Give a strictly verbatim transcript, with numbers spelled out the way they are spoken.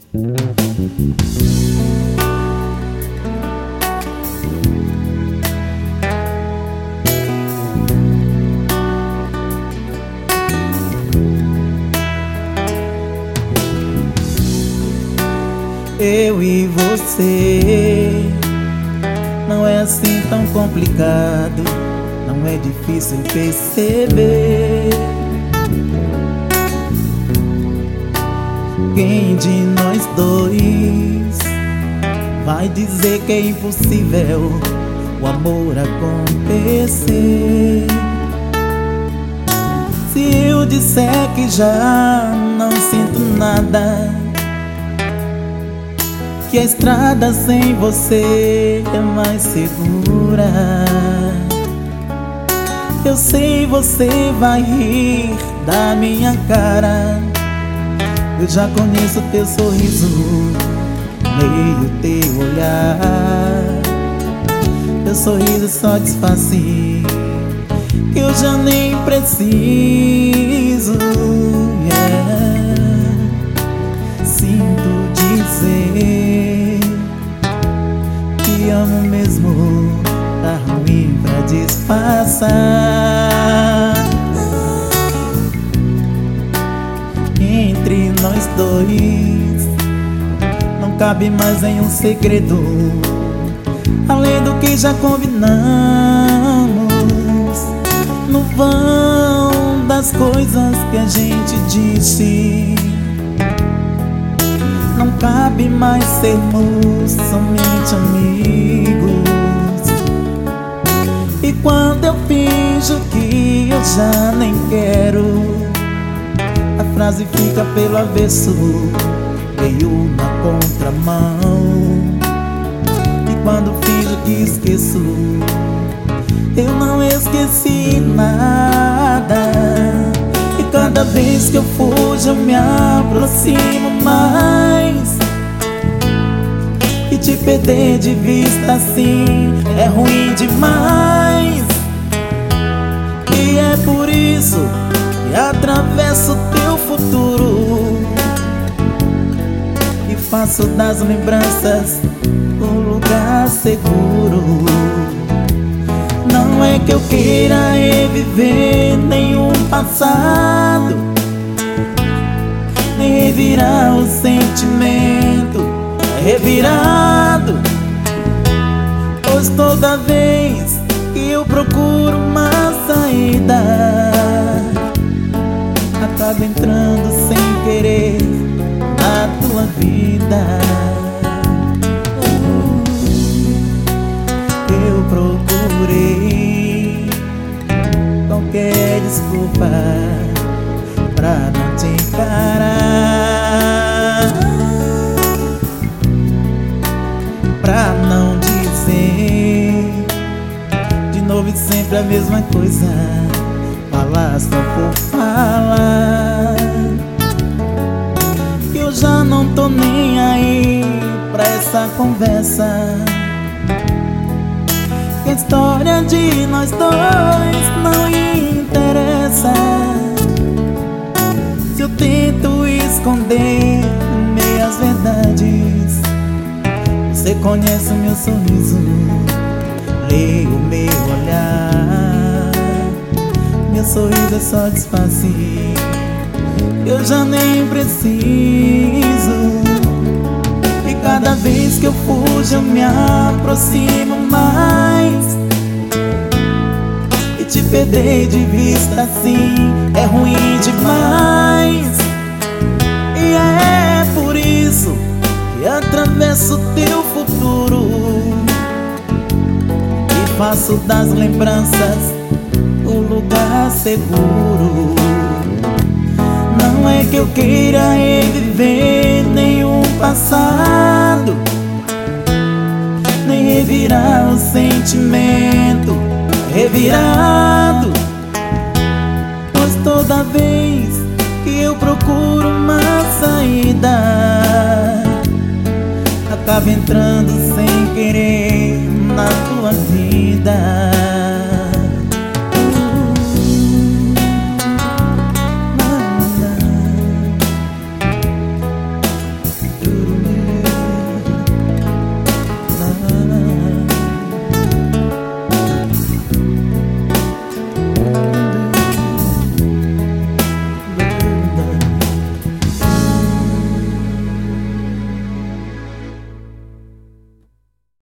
Eu e você, não é assim tão complicado, não é difícil perceber. Quem de nós dois vai dizer que é impossível o amor acontecer? Se eu disser que já não sinto nada, que a estrada sem você é mais segura, eu sei você vai rir da minha cara. Eu já conheço teu sorriso, leio teu olhar. Teu sorriso só disfarce que eu já nem preciso. Yeah. Sinto dizer que amo mesmo, tá ruim pra disfarçar. Entre nós dois não cabe mais nenhum segredo, além do que já combinamos. No vão das coisas que a gente disse, não cabe mais sermos somente amigos. E quando eu finjo que eu já nem quero, a frase fica pelo avesso, meio na contramão. E quando finjo que esqueço, eu não esqueci nada. E cada vez que eu fujo eu me aproximo mais. E te perder de vista assim é ruim demais. E é por isso que atravesso teu futuro e faço das lembranças um lugar seguro. Não é que eu queira reviver nenhum passado, nem revirar o sentimento revirado, pois toda vez que eu procuro uma saída, acabo entrando sem querer na tua vida. Eu procurei qualquer desculpa pra não te encarar, pra não dizer de novo e sempre a mesma coisa, falar só por falar. Eu já não tô nem aí pra essa conversa, que a história de nós dois não interessa. Se eu tento esconder meias verdades, você conhece o meu sorriso, lê o meu olhar. Meu sorriso é só disfarce, eu já nem preciso. E cada vez que eu fujo eu me aproximo mais. E te perder de vista assim é ruim demais. E é por isso que atravesso teu futuro e faço das lembranças um lugar seguro. Não é que eu queira reviver nenhum passado, nem revirar o sentimento revirado, pois toda vez que eu procuro uma saída, acabo entrando sem querer